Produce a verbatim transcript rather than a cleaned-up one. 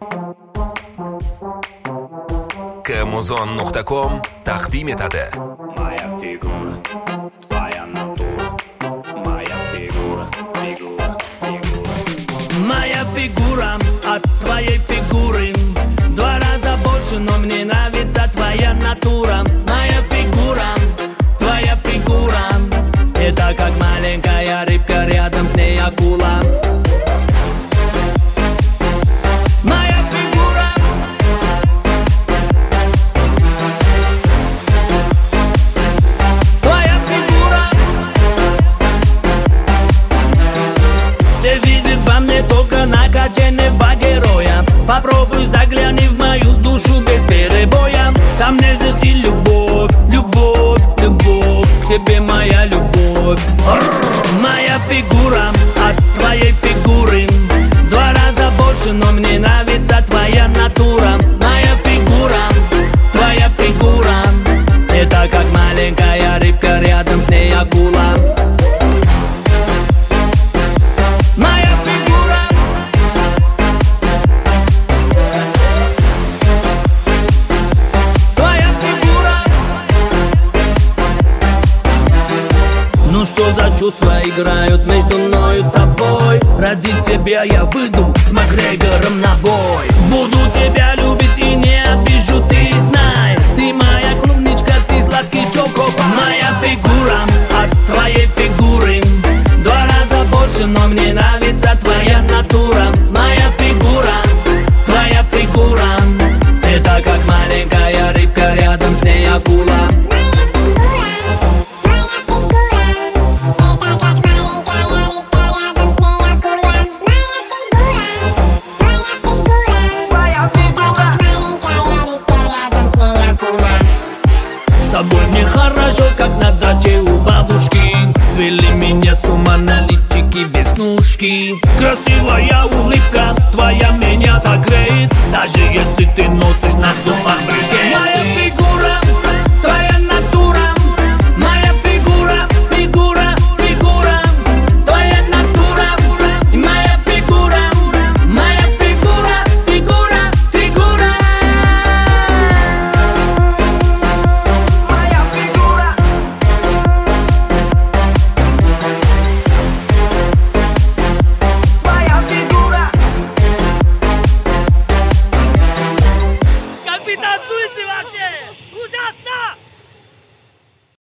Kmuzon nuqta com taqdim etadi. Моя фигура, твоя натура. Моя фигура, фигура, фигура. Моя фигура от твоей фигуры два раза больше, но мне нравится твоя натура. Моя фигура, твоя фигура, это как маленькая рыбка, рядом с ней акула. Моя фигура, твоя фигура, все видят во мне только накачанного героя. Попробуй загляни в мою душу без перебоя. Там нежность и любовь, любовь, любовь к тебе, моя любовь. Моя фигура от твоей фигуры два раза больше, но мне нравится твоя натура. Моя фигура, твоя фигура, это как маленькая рыбка, рядом с ней акула. Моя фигура, твоя фигура. Ну что за чувства играют между мною и тобой? Ради тебя я выйду с Макгрегором на бой. Буду тебя любить и не обижу, ты знай. Ты моя клубничка, ты сладкий чокопай. Моя фигура от твоей фигуры два раза больше, но мне нравится твоя натура. Моя фигура, твоя фигура, это как маленькая рыбка, рядом с ней акула. С тобой мне хорошо, как на даче у бабушки. Свели меня с ума на личике веснушки. Красивая улыбка твоя меня так греет, даже если ты носишь на зубах брекеты. Моя фигура,